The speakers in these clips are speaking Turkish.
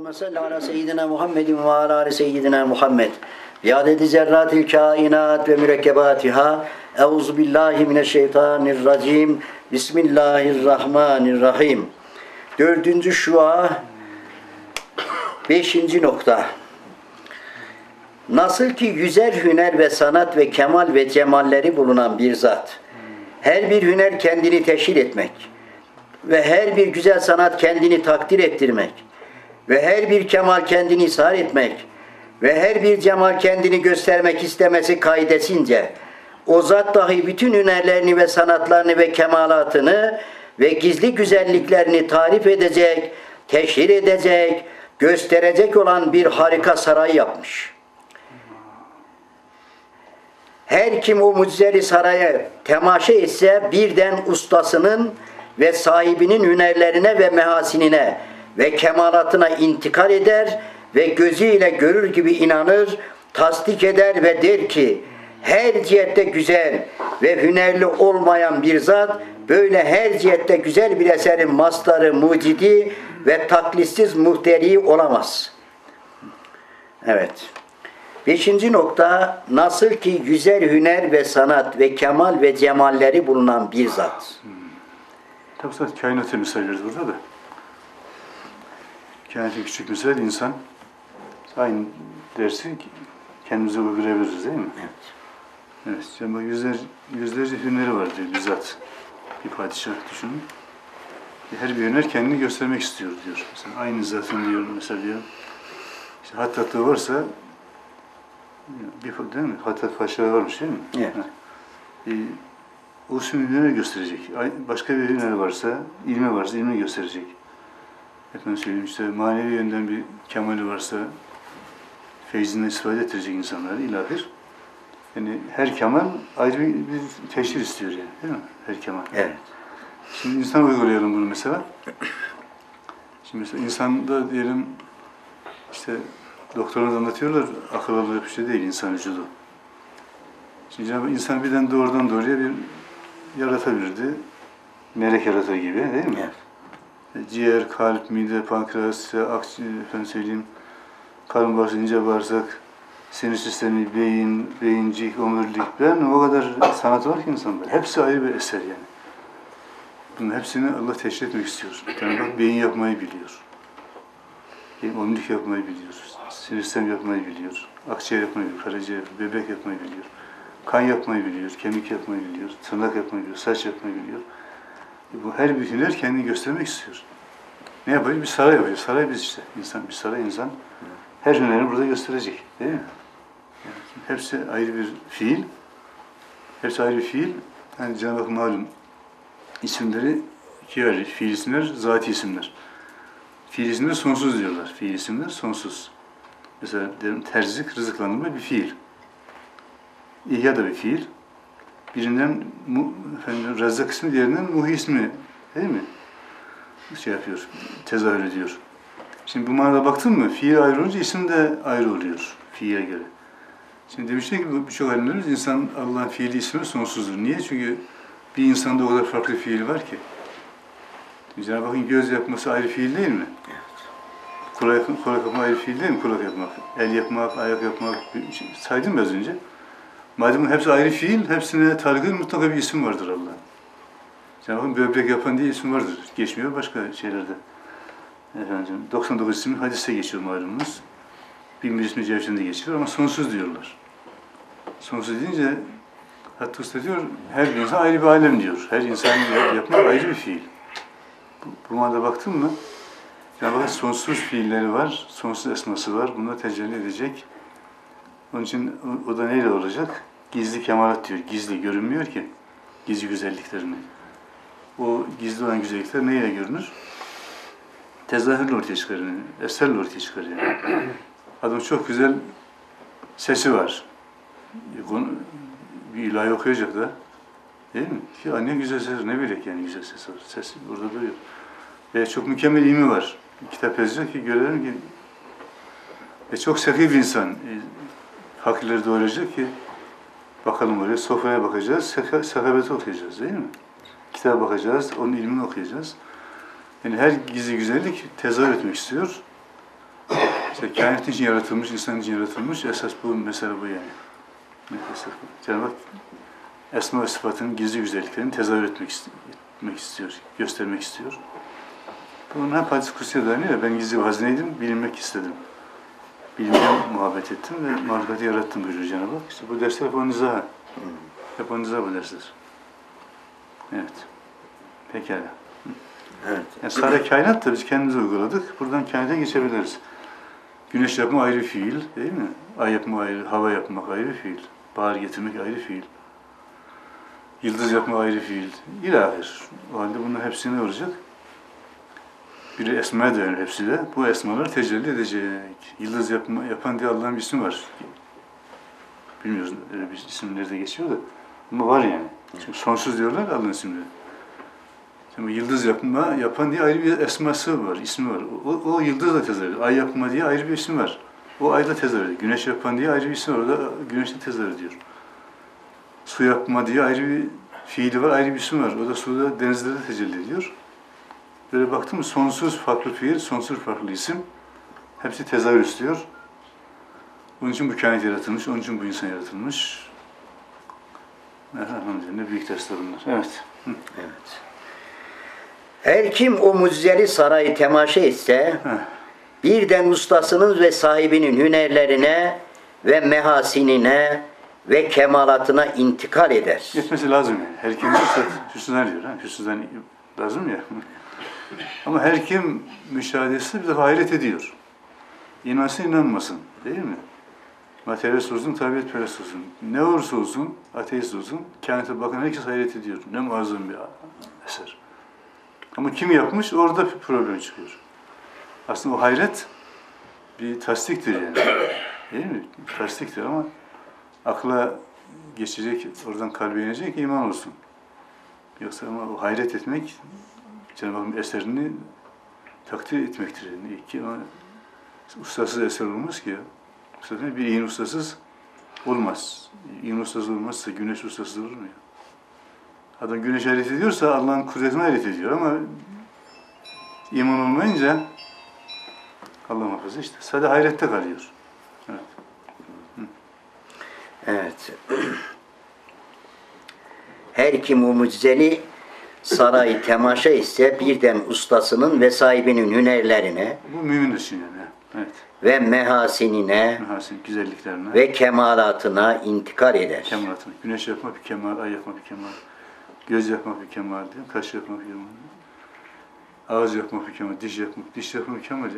Allahümme salli ala seyyidina Muhammedin ve ala ali seyyidina Muhammed. Bi adedi zerratil kainat ve mürekkebatiha. Euzubillahimineşşeytanirracim. Bismillahirrahmanirrahim. 4. Şua 5. nokta. Nasıl ki yüzer hüner ve sanat ve kemal ve cemalleri bulunan bir zat, her bir hüner kendini teşhir etmek ve her bir güzel sanat kendini takdir ettirmek ve her bir kemal kendini ishar etmek ve her bir cemal kendini göstermek istemesi kaidesince, o zat dahi bütün hünerlerini ve sanatlarını ve kemalatını ve gizli güzelliklerini tarif edecek, teşhir edecek, gösterecek olan bir harika saray yapmış. Her kim o mucizeli saraya temaşa etse birden ustasının ve sahibinin hünerlerine ve mehasinine ve kemalatına intikal eder ve gözüyle görür gibi inanır, tasdik eder ve der ki, her cihette güzel ve hünerli olmayan bir zat, böyle her cihette güzel bir eserin mastarı, mucidi ve taklitsiz muhteri olamaz. Evet. 5. nokta, nasıl ki güzel hüner ve sanat ve kemal ve cemalleri bulunan bir zat. Tabi zaten kainatı misal veriyoruz burada da. Kainatın küçük misal insan. Aynı dersi kendimize uygurabiliriz değil mi? Evet. Evet. Yani yüzlerce hüneri var diyor bir zat. Bir padişah düşünün. Her bir hüner kendini göstermek istiyor diyor. Mesela aynı zatın diyor mesela diyor. İşte hattatlığı varsa değil mi? Hattat paşa varmış değil mi? Evet. O hüneri gösterecek. Başka bir hüner varsa, ilmi varsa ilmi gösterecek. Efendim söyleyeyim işte manevi yönden bir kemali varsa feyzinden istifade ettirecek insanları ilahir. Yani her kemal ayrı bir teşhir istiyor yani değil mi? Her kemal. Evet. Şimdi insan uygulayalım bunu mesela. Şimdi mesela insanda diyelim işte doktorlar anlatıyorlar akıl alır bir şey değil insan vücudu. Şimdi Cenab-ı insan birden doğrudan doğruya bir yaratabilirdi. Melek yaratır gibi değil mi? Evet. Ciğer, kalp, mide, pankreas, akciğer, efendim söyleyeyim, karın bağırsak, ince bağırsak, sinir sistemi, beyin, beyincik, omurilik, o kadar sanatı var ki insanda. Hepsi ayrı bir eser yani. Bunun hepsini Allah teşhir etmek istiyor. Yani bak beyin yapmayı biliyor. Omurilik yapmayı biliyor. Sinir sistemi yapmayı biliyor. Akciğer yapmayı biliyor, karaciğer, böbrek yapmayı biliyor. Kan yapmayı biliyor, kemik yapmayı biliyor, tırnak yapmayı biliyor, saç yapmayı biliyor. Bu her bir hüner kendini göstermek istiyor. Ne yapıyor? Bir saray yapıyor. Saray biz işte. İnsan, bir saray insan. Her hünerini burada gösterecek. Değil mi? Yani hepsi ayrı bir fiil. Hepsi ayrı bir fiil. Yani Cenab-ı Hak malum isimleri ikiye ayrı. Fiil isimler, zati isimler. Fiil isimler sonsuz diyorlar. Fiil isimler sonsuz. Mesela terzik, rızıklandırma bir fiil. İhya da bir fiil. Birinden Rezzak ismi, diğerinden Muhi ismi değil mi? Şey yapıyor, tezahür ediyor. Şimdi bu manada baktın mı, fiil ayrı olunca isim de ayrı oluyor fiile göre. Şimdi demişler ki birçok alimlerimiz insan Allah'ın fiili ismi sonsuzdur. Niye? Çünkü bir insanda o kadar farklı fiil var ki. Cenab-ı Hakk'ın göz yapması ayrı fiil değil mi? Evet. Kulak yapmak ayrı fiil değil mi? Kulak yapmak, el yapmak, ayak yapmak, saydım az önce. Madem hepsi ayrı fiil, hepsine targın mutlaka bir isim vardır Allah'ın. Cenab-ı Hakk'ın böbrek yapan diye isim vardır. Geçmiyor başka şeylerde. Efendim, 99 isim hadiste geçiyor malumunuz. 1001 ismi Cevşen'de geçiyor ama sonsuz diyorlar. Sonsuz deyince hatta usta diyor, her insan ayrı bir alem diyor. Her insan yapmak ayrı bir fiil. Bu manada baktın mı? Cenab-ı Hakk'ın sonsuz fiilleri var, sonsuz esması var. Bunlar tecelli edecek. Onun için o da neyle olacak? Gizli kemalat diyor. Gizli görünmüyor ki. Gizli güzelliklerini. O gizli olan güzellikler neyle görünür? Tezahürle ortaya çıkar yani. Eserle ortaya çıkar yani. Adam çok güzel sesi var. Bir ilahi okuyacak da. Değil mi? Ya ne güzel ses, ne bilek yani güzel ses var. Sesi burada duruyor. Ve çok mükemmel ilmi var. Kitap yazacak ki görelim ki çok sefih bir insan. Fakirleri doğuracak ki bakalım oraya, sofraya bakacağız, sahabeti okuyacağız değil mi? Kitaba bakacağız, onun ilmini okuyacağız. Yani her gizli güzellik tezahür etmek istiyor. İşte kainat için yaratılmış, insan için yaratılmış. Esas bu mesele bu yani. Esas bu. Cenab-ı Hak esma ve sıfatının gizli güzelliklerini tezahür etmek istiyor, göstermek istiyor. Bunun hep hadis-i kutsiye dayanıyor ya, ben gizli bir hazineydim, bilinmek istedim. Bilmeye muhabbet ettim ve marifeti yarattım buyuruyor Cenab-ı Hak. İşte bu dersler hep onun izahı. Hep onun izahı bu dersler. Evet. Pekala. Evet. Yani sadece kainat da biz kendimize uyguladık. Buradan kainata geçebiliriz. Güneş yapma ayrı fiil, değil mi? Ay yapma ayrı, hava yapmak ayrı fiil. Bahar getirmek ayrı fiil. Yıldız yapma ayrı fiil. İlahir. O halde bunların hepsini olacak. Biri esmaya dayanır hepsi de. Bu esmalar tecelli edecek. Yıldız yapan diye Allah'ın bir ismi var. Bilmiyoruz öyle bir isim nerede geçiyor da. Ama var yani. Çünkü sonsuz diyorlar Allah'ın isimleri. Şimdi yıldız yapan diye ayrı bir esması var, ismi var. O yıldızla tezahür ediyor. Ay yapma diye ayrı bir isim var. O ayda tezahür ediyor. Güneş yapan diye ayrı bir isim var. O da güneşte tezahür ediyor. Su yapma diye ayrı bir fiili var, ayrı bir isim var. O da suda, denizlerde tecelli ediyor. Böyle baktım mı sonsuz farklı fiil, sonsuz farklı isim. Hepsi tezahür istiyor. Onun için bu kainat yaratılmış, onun için bu insan yaratılmış. Elhamdülillah ne büyük dersler bunlar. Evet. Evet. Her kim o mucizzeli sarayı temaşa etse, birden ustasının ve sahibinin hünerlerine ve mehasinine ve kemalatına intikal eder. Yetmesi lazım yani. Her kim hüsnüden diyor. Hüsnüden lazım ya. Ama her kim müşahedesi bir de hayret ediyor. İnansın inanmasın. Değil mi? Materyalist olsun, tabiatperest olsun. Ne olursa olsun, ateist olsun, kainata bakan herkes hayret ediyor. Ne muazzam bir eser. Ama kim yapmış, orada bir problem çıkıyor. Aslında o hayret bir tasdiktir yani. Değil mi? Tasdiktir ama akla geçecek, oradan kalbe inecek iman olsun. Yoksa ama o hayret etmek, Cenab-ı Hakk'ın eserini takdir etmektir. Yani ki ustasız eser olmaz ki ya. Bir iğne ustasız olmaz. İğne ustasız olmazsa güneş ustasız olur mu ya? Adam güneş hayret ediyorsa Allah'ın kudretine hayret ediyor ama iman olmayınca Allah muhafaza işte. Sadece hayrette kalıyor. Evet. Evet. Her kim o mucizzeli sarayı temaşa etse birden ustasının ve sahibinin hünerlerine Bu mümin için yani. Evet. ve mehasinine Mehasin, güzelliklerine ve kemalatına intikal eder. kemalatına. Güneş yapmak bir kemal, ay yapmak bir kemal. Göz yapmak bir kemal diyor, kaş yapmak bir kemal. Ağız yapmak bir kemal, diş yapmak bir kemal ya.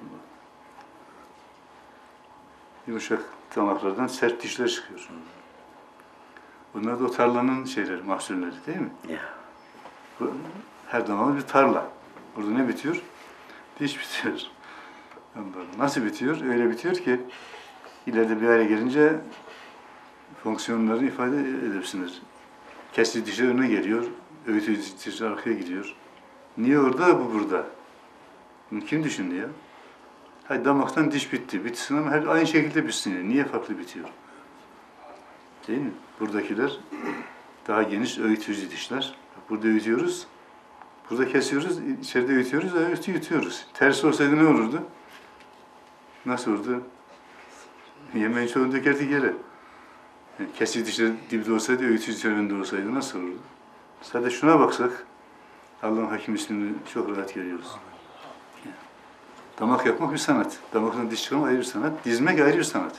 Yumuşak damaklardan sert dişler çıkıyor. Bunlar da o tarlanın şeyleri, mahsulleri değil mi? Ya. Her damağımız bir tarla. Burada ne bitiyor? Diş bitiyor. Nasıl bitiyor? Öyle bitiyor ki ileride bir hale gelince fonksiyonları ifade edebilsinler. Kesici dişler önüne geliyor, öğütücü dişler arkaya gidiyor. Niye orada, bu burada? Bunu kim düşündü ya? Hayır, damaktan diş bitti. Bitsin ama hep aynı şekilde bitsin. Yani. Niye farklı bitiyor? Değil mi? Buradakiler daha geniş öğütücü dişler. Burada öğütüyoruz, burada kesiyoruz, içeride öğütüyoruz, yutuyoruz. Ters olsaydı ne olurdu? Nasıl olurdu? Yemeğin çoğunu dökerdik yere. Yani kesici dişler dibde olsaydı, öğütücü dişler önünde olsaydı nasıl olurdu? Sadece şuna baksak, Allah'ın Hakim ismini çok rahat görüyoruz. Yani, damak yapmak bir sanat. Damaktan diş çıkarmak ayrı bir sanat. Dizmek ayrı bir sanat.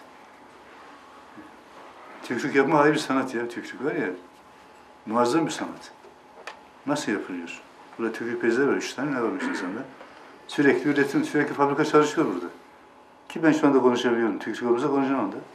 Tükrük yapmak ayrı bir sanat ya. Tükrük var ya, muazzam bir sanat. Nasıl yapılıyor? Burada tükrük bezleri var, 3 tane ne varmış insanda? Sürekli üretim, sürekli fabrika çalışıyor burada. Ki ben şu anda konuşabiliyorum. Tükrük olursa konuşamam da.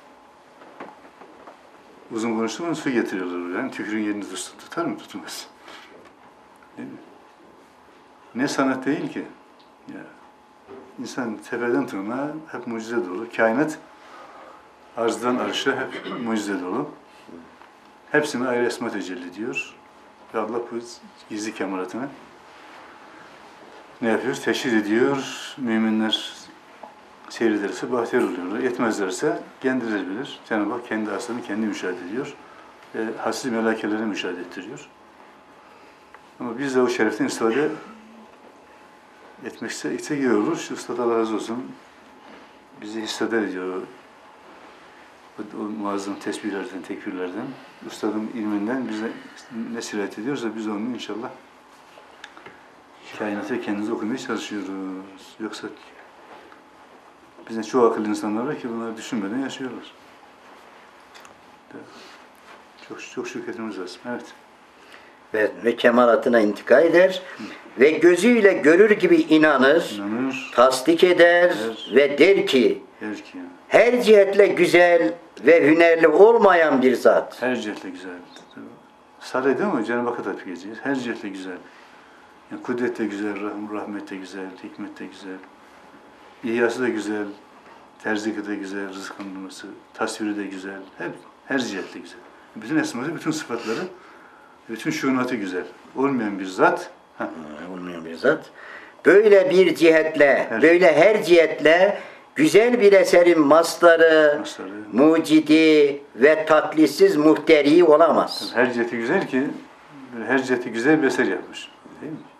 Uzun konuştuğum zaman su getiriyorlar buraya. Yani tükrüğün yerini tutar mı? Tutmaz. Değil mi? Ne sanat değil ki? Ya, insan tepeden tırnağa hep mucize dolu. Kainat arzdan arşa hep mucize dolu. Hepsine ayrı esma tecelli ediyor. Ve Allah bu gizli kemalatını ne yapıyor? Teşhir ediyor. Müminler seyrederse bahtiyar oluyorlar. Yetmezlerse kendileri bilir. Cenab-ı Hak kendi aslını kendi müşahede ediyor. Hassi melakeleri müşahede ettiriyor. Ama biz de o şereften istifade etmek ise iyi olur. Şu Üstad Allah razı olsun. bizi hisseder diyor o muazzam tesbihlerden, tekbirlerden, üstadın ilminden bize ne sirayet ediyorsa biz onu inşallah kainata kendimizi okumaya çalışıyoruz. Yoksa bizden çoğu akıllı insanlar var ki bunları düşünmeden yaşıyorlar. Çok şükretmemiz lazım. Evet. Ve kemalatına intikal eder ve gözüyle görür gibi inanır, tasdik eder ve der ki her cihetle güzel ve hünerli olmayan bir zat. Her cihetle güzel. Saray değil mi? Cenab-ı Hakk'a tatbik edeceğiz. Her cihetle güzel. Yani kudret de güzel, rahmet de güzel, hikmet de güzel. İhyası da güzel, terziki de güzel, rızklandırması, tasviri de güzel. Her cihetle güzel. Bütün esması, bütün sıfatları, bütün şuunatı güzel. Olmayan bir zat. Olmayan bir zat. Böyle bir cihetle, böyle her cihetle güzel bir eserin mastarı, mucidi ve taklitsiz muhteri olamaz. Her ciheti güzel ki, her ciheti güzel bir eser yapmış. Değil mi?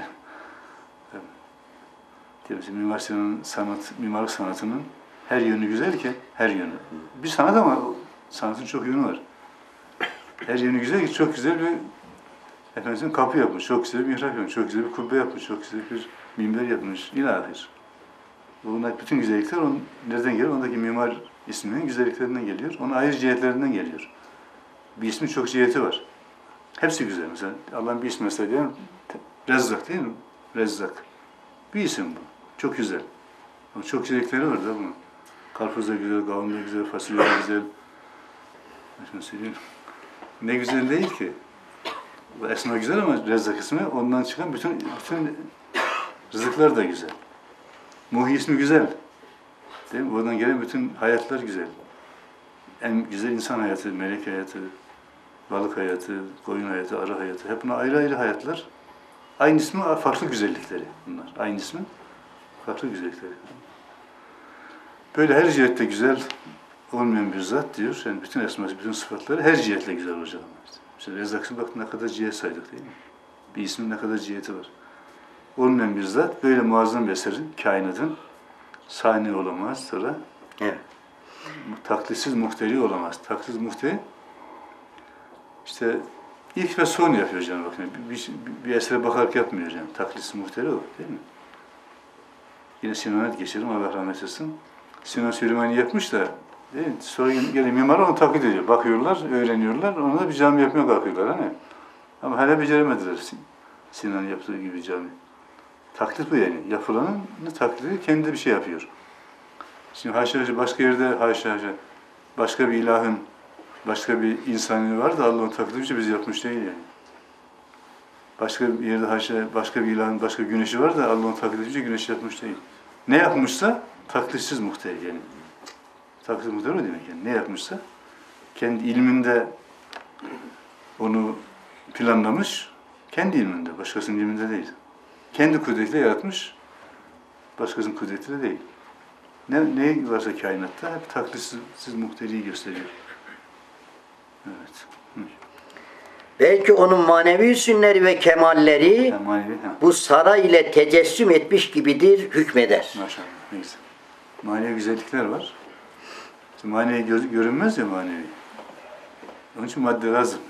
Mesela Mimar Sinan'ın mimarlık sanatının her yönü güzel ki, her yönü. Bir sanat ama sanatın çok yönü var. Her yönü güzel ki çok güzel bir kapı yapmış, çok güzel bir mihrap yapmış, çok güzel bir kubbe yapmış, çok güzel bir minber yapmış, ilahir. Bunlar bütün güzellikler onun nereden geliyor? Ondaki mimar isminin güzelliklerinden geliyor. Onun ayrı cihetlerinden geliyor. Bir ismin çok ciheti var. Hepsi güzel. Mesela Allah'ın bir ismi mesela diyelim, Rezzak değil mi? Rezzak. Bir isim bu. Çok güzel. Ama çok güzellikleri var da bunun. Karpuz da güzel, kavun da güzel, fasulye de güzel. Şunu söyleyeyim. Ne güzel değil ki. Bu esma güzel ama Rezzak ismi, ondan çıkan bütün rızıklar da güzel. Muhyi ismi güzel. Değil mi? Oradan gelen bütün hayatlar güzel. En güzel insan hayatı, melek hayatı, balık hayatı, koyun hayatı, arı hayatı. Hep bunlar ayrı ayrı hayatlar. Aynı ismi, farklı güzellikleri bunlar. Aynı ismi, farklı güzellikleri. Böyle her cihette güzel olmayan bir zat diyor. Yani bütün esması, bütün sıfatları her cihetle güzel olacak. İşte Rezzak'ın bak ne kadar cihet saydık değil mi? Bir ismin ne kadar ciheti var. Olmayan bir zat böyle muazzam bir eserin, kainatın sani olamaz sonra. Evet. Taklitsiz muhteri olamaz. Taklitsiz muhteri işte ilk ve son yapıyor Cenab-ı Hak. Bir esere bakarak yapmıyor yani. Taklitsiz muhteri o değil mi? Yine Sinan'a geçelim, Allah rahmet etsin. Sinan Süleymani yapmış da değil mi? Sonra gelen mimar onu taklit ediyor. Bakıyorlar, öğreniyorlar, ona da bir cami yapmaya kalkıyorlar. Hani? Ama hala beceremediler Sinan'ın yaptığı gibi cami. Taklit bu yani. Yapılanın taklidi kendi bir şey yapıyor. Şimdi haşa başka yerde haşa başka bir ilahın, başka bir insanı var da Allah'ın taklidi biz yapmış değil yani. Başka bir yerde haşa başka bir ilahın, başka bir güneşi var da Allah'ın taklidi güneş yapmış değil. Ne yapmışsa taklitsiz muhteri yani. Taklitsiz muhteri o demek yani. Ne yapmışsa kendi ilminde onu planlamış, kendi ilminde, başkasının ilminde değil. Kendi kudretiyle yaratmış, başkasının kudretiyle değil. Ne varsa kainatta hep taklitsiz muhteriyi gösteriyor. Evet. Belki onun manevi hüsünleri ve kemalleri bu saray ile tecessüm etmiş gibidir, hükmeder. Maşallah. Neyse. Manevi güzellikler var. Manevi görünmez ya manevi. Onun için madde lazım.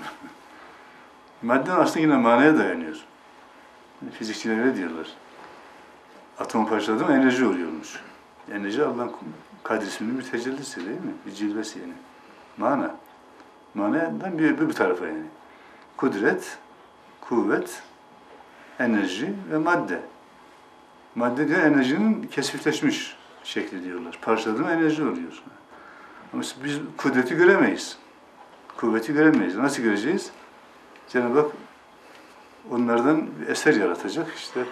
Madde aslında yine manaya dayanıyor. Fizikçiler öyle diyorlar. Atom parçaladı mı enerji oluyormuş. Enerji Allah'ın Kadir isminin bir tecellisi değil mi? Bir cilvesi yani. Mana. Manadan bir tarafa yani. Kudret, kuvvet, enerji ve madde. Madde diyor enerjinin kesifleşmiş şekli diyorlar. Parçaladı mı enerji oluyor. Ama biz kudreti göremeyiz. Kuvveti göremeyiz. Nasıl göreceğiz? Cenab-ı Hak onlardan bir eser yaratacak. İşte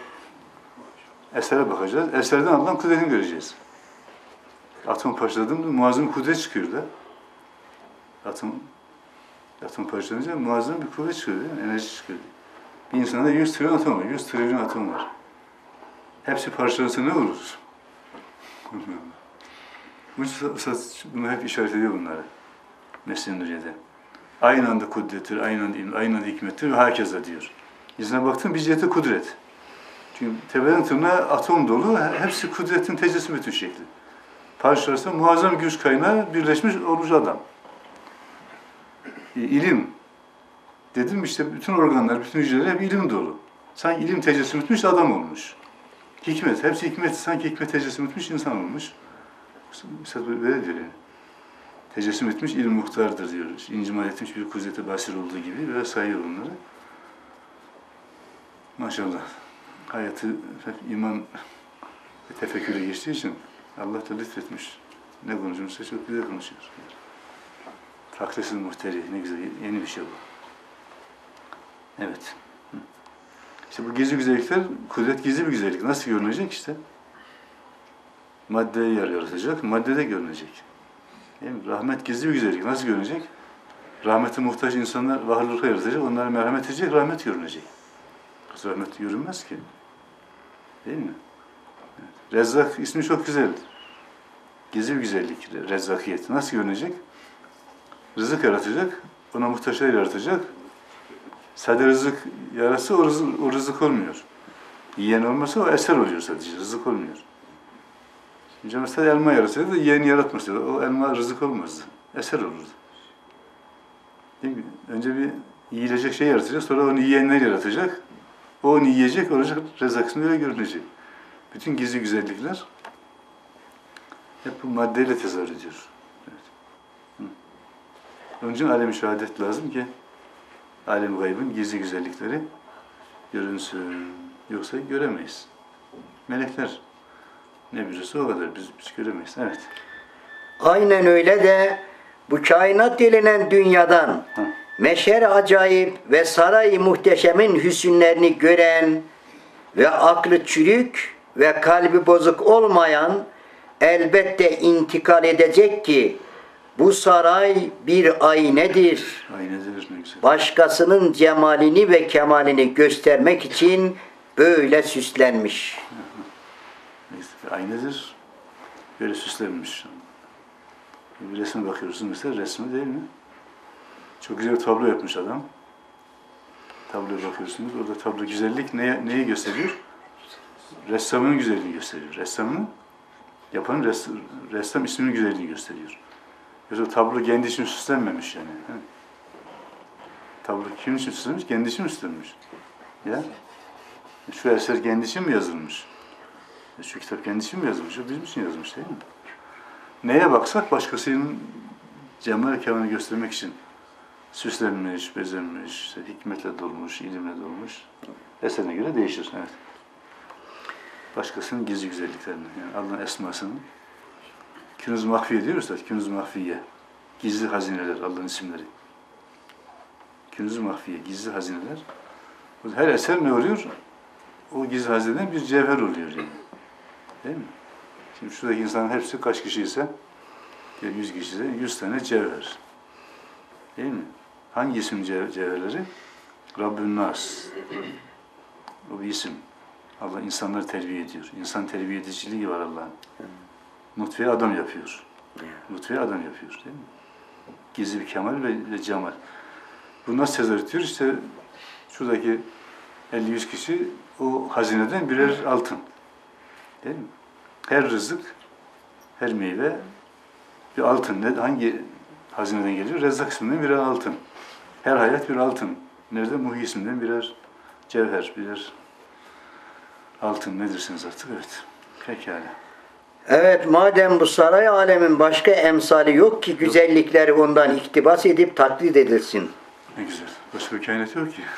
esere bakacağız. Eserden Allah'ın kudretini göreceğiz. Atom parçaladığında muazzam bir kudret çıkıyor da. Atom parçalanınca muazzam bir kuvvet çıkıyor değil mi? Enerji çıkıyor. Bir insanda 100 trilyon atom var. 100 trilyon atom var. Hepsi parçalansa ne olur? Bunu hep işaret ediyor bunları. Mesnevi Nuriye'de. Aynı anda kudrettir, aynı anda ilim, aynı anda hikmettir ve herkese diyor. İzine baktın bir cihete kudret. Çünkü tepeden tırnağa atom dolu, hepsi kudretin tecessüm bütün şekli. parçalarsa muazzam güç kaynağı birleşmiş olmuş adam. İlim. Dedim işte bütün organlar, bütün hücreler hep ilim dolu. Sanki ilim tecessüm etmiş adam olmuş. Hikmet, hepsi hikmet, sanki hikmet tecessüm etmiş insan olmuş. Mesela böyle diyor yani. Tecessüm etmiş ilim muhtardır diyor. İncimal etmiş bir kudreti basir olduğu gibi ve sayıyor bunları. Maşallah. Hayatı iman ve tefekküre geçtiği için Allah da lütfetmiş. Ne konuşursa çok güzel konuşuyor. Fakresiz muhteri, ne güzel, yeni bir şey bu. Evet. İşte bu gizli güzellikler, kudret gizli bir güzellik. Nasıl görünecek işte? Maddeyi yaratacak, maddede görünecek. Değil mi? Rahmet gizli bir güzellik. Nasıl görünecek? Rahmete muhtaç insanlar varlıkla yaratacak, onlara merhamet edecek, rahmet görünecek. Rahmet görünmez ki. Değil mi? Evet. Rezzak ismi çok güzeldir. Gizli bir güzellik, rezzakiyet. Nasıl görünecek? Rızık yaratacak, ona muhtaçlar yaratacak. Sadece rızık yaratsa o rızık olmuyor. Yiyen olmasa o eser oluyor sadece, rızık olmuyor. Şimdi mesela elma yaratsaydı da yiyeni yaratmasaydı, o elma rızık olmazdı, eser olurdu. Değil mi? Önce bir yiyilecek şey yaratacak, sonra onu yiyenler yaratacak. O onu yiyecek, olacak, rezzak ismi öyle görünecek. Bütün gizli güzellikler hep bu maddeyle tezahür ediyor. Evet. Onun için alem-i şehadet lazım ki alem-i gaybın gizli güzellikleri görünsün. Yoksa göremeyiz. Melekler ne bilirse o kadar. Biz göremeyiz. Evet. Aynen öyle de bu kainat denilen dünyadan meşer acayip ve saray muhteşemin hüsünlerini gören ve aklı çürük ve kalbi bozuk olmayan elbette intikal edecek ki bu saray bir aynedir. Aynedir, ne güzel. Başkasının cemalini ve kemalini göstermek için böyle süslenmiş. Aynedir. Böyle süslenmiş. Bir resme bakıyorsun mesela, resmi değil mi? Çok güzel bir tablo yapmış adam. Tabloya bakıyorsunuz, orada tablo güzellik neyi gösteriyor? Ressamın güzelliğini gösteriyor. Ressamın, yapanın ressam isminin güzelliğini gösteriyor. Yoksa tablo kendi için süslenmemiş yani. Tablo kim için süslenmiş? Kendi için süslenmiş. Ya? Şu eser kendi için mi yazılmış? Şu kitap kendi için mi yazılmış? O bizim için yazılmış değil mi? Neye baksak başkasının cemal kemalini göstermek için süslenmiş, bezenmiş, işte hikmetle dolmuş, ilimle dolmuş. Eserine göre değişir. Evet. Başkasının gizli güzelliklerini, yani Allah'ın esmasını. Künuz mahfiye diyoruz da, künuz mahfiye. Gizli hazineler, Allah'ın isimleri. Künuz mahfiye, gizli hazineler. Her eser ne oluyor? O gizli hazineden bir cevher oluyor yani. Değil mi? Şimdi şuradaki insanın hepsi kaç kişi ise, 100 kişi ise 100 tane cevher. Değil mi? Hangi isim cevherleri? Rabbün Nas. O bir isim. Allah insanları terbiye ediyor. İnsan terbiye ediciliği var Allah'ın. Nutfeyi adam yapıyor. Nutfeyi adam yapıyor değil mi? Gizli bir kemal ve cemal. Bu nasıl tezahür ediyor? İşte şuradaki 50-100 kişi o hazineden birer altın. Değil mi? Her rızık, her meyve bir altın. Hangi hazineden geliyor? Rezzak isminden birer altın. Her hayat bir altın. Nerede? Muhyi isminden birer cevher, birer altın. Ne dersiniz artık? Evet. Pekala. Evet, madem bu saray alemin başka emsali yok ki güzellikleri ondan iktibas edip taklit edilsin. Ne güzel. Başka bir kainat yok ki.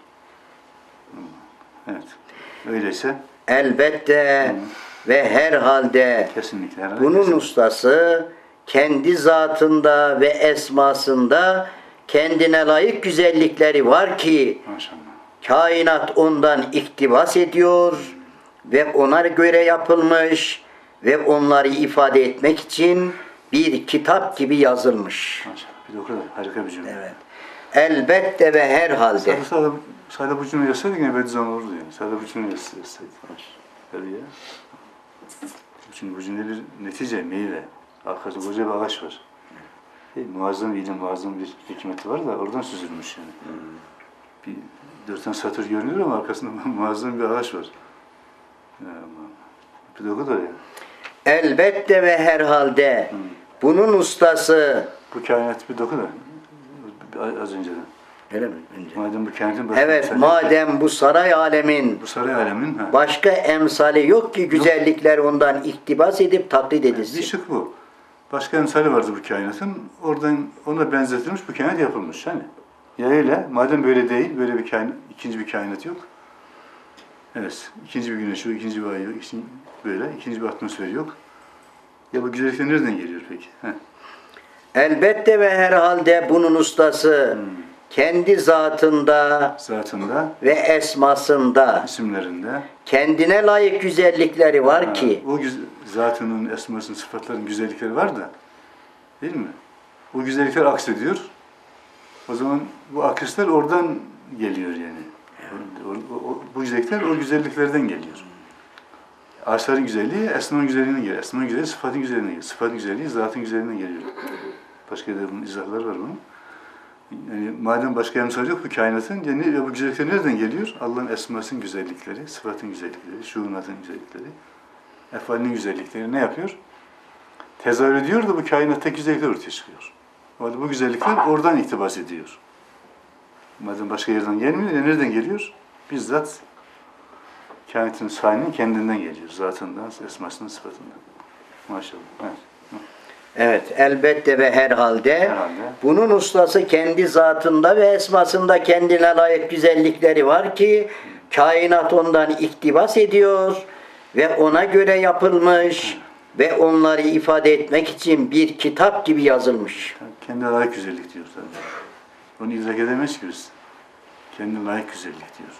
Evet. Öyleyse Elbette ve herhalde kesinlikle herhalde bunun ustası kendi zatında ve esmasında kendine layık güzellikleri var ki maşallah. Kainat ondan iktibas ediyor ve ona göre yapılmış ve onları ifade etmek için bir kitap gibi yazılmış. Maşallah. Bir de o kadar harika bir cümle. Evet. Elbette ve herhalde. Sadece bu cümle yazsaydık yine Bediüzzaman olurdu yani. Sadece bu cümle yazsaydık. Tabii ya. Çünkü bu cümle bir netice, meyve. Arkasında koca bir ağaç var. Muazzam bir ilim, muazzam bir hikmeti var da oradan süzülmüş yani. Bir 4 tane satır görünüyor ama arkasında muazzam bir ağaç var. Ya Allah. Bir de o kadar ya. Elbette ve herhalde bunun ustası. Bu kainat bir doku da az önceden. Öyle mi? Önce. Madem bu kainatın başka Evet, emsali madem bu saray alemin bu saray alemin başka emsali yok ki güzellikler ondan iktibas edip taklit bir edilsin. şık bu. Başka emsali vardı bu kainatın. Oradan ona benzetilmiş bu kainat yapılmış. Hani ya öyle, madem böyle değil, böyle bir kainat, ikinci bir kainat yok. Evet, ikinci bir güneş yok, ikinci bir ay yok, ikinci bir atmosfer yok. Ya bu güzellikler nereden geliyor peki? Elbette ve herhalde bunun ustası kendi zatında Ve esmasında isimlerinde. kendine layık güzellikleri var ki O zatının, esmasının, sıfatların güzellikleri var da, değil mi? O güzellikler aksediyor. O zaman bu akışlar oradan geliyor yani. Bu güzellikler o güzelliklerden geliyor. Ağaçların güzelliği esmanın güzelliğine geliyor. Esmanın güzelliği sıfatın güzelliğine geliyor. Sıfatın güzelliği zatın güzelliğine geliyor. Başka da bunun izahları var bunun. Yani madem başka emsal yok bu kainatın, yani bu güzellikler nereden geliyor? Allah'ın esmasının güzellikleri, sıfatın güzellikleri, şuunatın güzellikleri, efalinin güzellikleri ne yapıyor? Tezahür ediyor da bu kainatta güzellikler ortaya çıkıyor. O bu güzellikler oradan iktibas ediyor. Madem başka yerden gelmiyor, nereden geliyor? Bizzat kainatın sahibinin kendinden geliyor. Zatından, esmasından, sıfatından. Maşallah. Evet. evet elbette ve herhalde bunun ustası kendi zatında ve esmasında kendine layık güzellikleri var ki kainat ondan iktibas ediyor ve ona göre yapılmış ve onları ifade etmek için bir kitap gibi yazılmış. Kendine layık güzellik diyor tabii. Onu idrak edemez ki biz. Kendine layık güzellik diyor.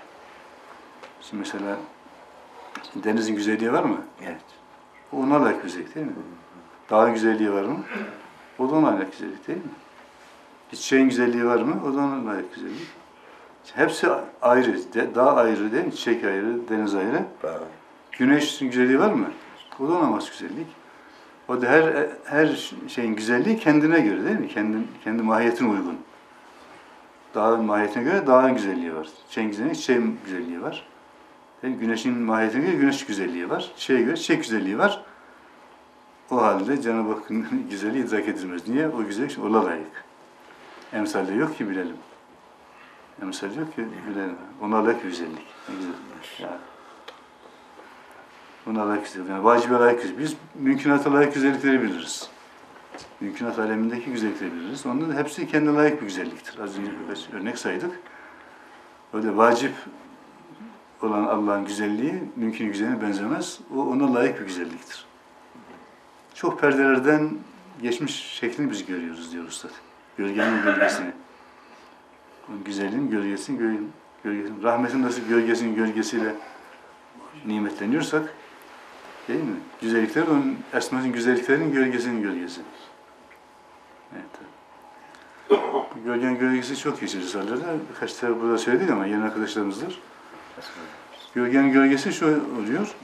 Şimdi mesela denizin güzelliği var mı? Evet. O ona layık güzellik değil mi? Dağın güzelliği var mı? O da ona layık güzellik değil mi? Çiçeğin güzelliği var mı? O da ona layık güzellik. Hepsi ayrı. Dağ ayrı değil mi? Çiçek ayrı, deniz ayrı. Güneşin güzelliği var mı? O da ona mas güzellik. O da her şeyin güzelliği kendine göre değil mi? Kendi mahiyetine uygun. Dağın mahiyetine göre dağın güzelliği var. Çiçeğin güzelliği, çiçeğin güzelliği var. Güneşin mahiyetine göre güneş güzelliği var. Çiçeğe göre çiçek güzelliği var. O halde Cenab-ı Hakk'ın güzelliği idrak edilmez. Niye? O güzellik ona layık. Emsalde yok ki bilelim. Emsalde yok ki bilelim. Ona layık güzellik. Ne güzel. Yani. Ona layık güzellik. Yani vacibe layık güzellik. Biz mümkünata layık güzellikleri biliriz. Mümkünat alemindeki güzellikleri biliriz. Onların da hepsi kendine layık bir güzelliktir. Az önce birkaç örnek saydık. Öyle vacip olan Allah'ın güzelliği mümkün güzelliğine benzemez. O ona layık bir güzelliktir. Çok perdelerden geçmiş şeklini biz görüyoruz diyor Üstad. Gölgenin gölgesini. O güzelliğin gölgesini. Rahmetin nasıl gölgesinin gölgesiyle nimetleniyorsak, değil mi? Güzellikler onun esmasının güzelliklerinin gölgesinin gölgesi. Evet. Gölgenin gölgesi çok geçer Risale'lerde. Birkaç tane burada söyledik ama yeni arkadaşlarımızdır. Gölgenin gölgesi şu oluyor.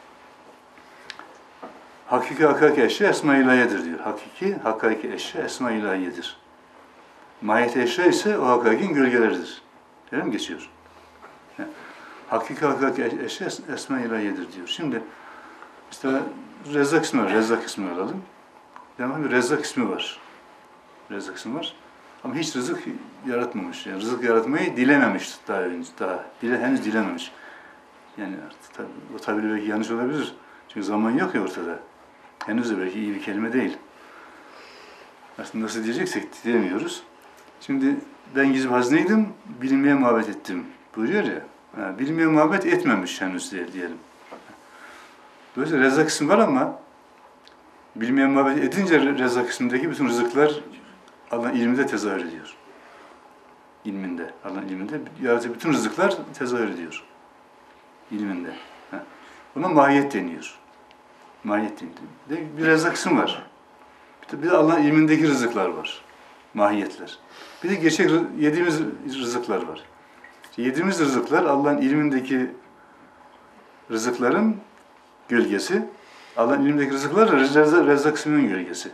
Hakiki hakiki eşya esma-i ilahiyedir diyor. Hakiki hakiki eşya esma-i ilahiyedir. Mahiyet eşya ise o hakikatin gölgeleridir. Öyle mi geçiyor? Yani, hakiki hakiki eşya esma-i ilahiyedir diyor. Şimdi işte Rezzak ismi var. Rezzak ismi alalım. Yani bir Rezzak ismi var. Rezzak ismi var. Ama hiç rızık yaratmamış. Yani rızık yaratmayı dilememiş daha önce. Henüz dilememiş. Yani o tabiri belki yanlış olabilir. Çünkü zaman yok ya ortada. Henüz de belki iyi bir kelime değil. Aslında nasıl diyeceksek diyemiyoruz. Şimdi ben gizli hazneydim, bilinmeye muhabbet ettim buyuruyor ya. Yani bilinmeye muhabbet etmemiş henüz diyelim. Dolayısıyla Rezzak ismi var ama bilinmeye muhabbet edince Rezzak ismindeki bütün rızıklar Allah'ın ilminde tezahür ediyor. İlminde, Allah'ın ilminde yarattığı bütün rızıklar tezahür ediyor. İlminde. Buna mahiyet deniyor. Mahiyet deniyor. Bir Rezzak ismi var. Bir de Allah'ın ilmindeki rızıklar var. Mahiyetler. Bir de gerçek yediğimiz rızıklar var. Yediğimiz rızıklar Allah'ın ilmindeki rızıkların gölgesi. Allah'ın ilmindeki rızıklar Rezzak isminin gölgesi.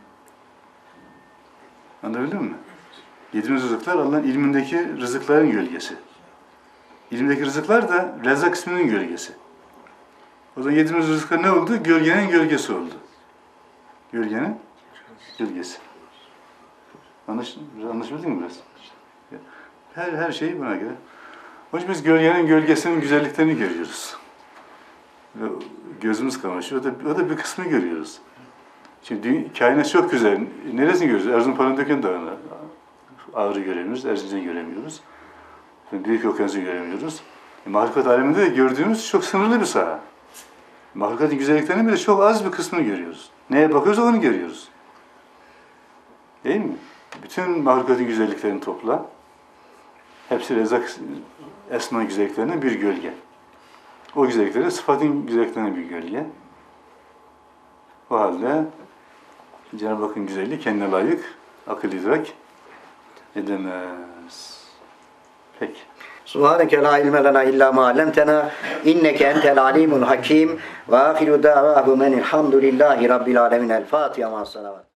Anladın mı? Yediğimiz rızıklar Allah'ın ilmindeki rızıkların gölgesi. İlimdeki rızıklar da Rezzak isminin gölgesi. O zaman yediğimiz rızık ne oldu? Gölgenin gölgesi oldu. Gölgenin gölgesi. Anlaşabildin mi biraz? Her şey buna göre. Onun için biz gölgenin gölgesinin güzelliklerini görüyoruz. Gözümüz kamaşıyor. O da bir kısmını görüyoruz. Şimdi kainat çok güzel. Neresini görüyoruz? Erzurum Palandöken Dağı'nı. Ağrı göremiyoruz, Erzincan'ı göremiyoruz. Büyük Okyanus'u göremiyoruz. Mahlukat aleminde de gördüğümüz çok sınırlı bir saha. Mahlukatın güzelliklerinin bile çok az bir kısmını görüyoruz. Neye bakıyoruz onu görüyoruz. Değil mi? Bütün mahlukatın güzelliklerini topla. Hepsi rezak esma güzelliklerine bir gölge. O güzellikleri sıfatın güzelliklerine bir gölge. O halde Cenab-ı Hakk'ın güzelliği kendine layık, akıl idrak edemez. Peki. Subhaneke la ilme lena illa ma allamtena inneke entel alimul hakim ve ahiru da'vahum enilhamdülillahi rabbil alemin. El Fatiha ma'as salavat.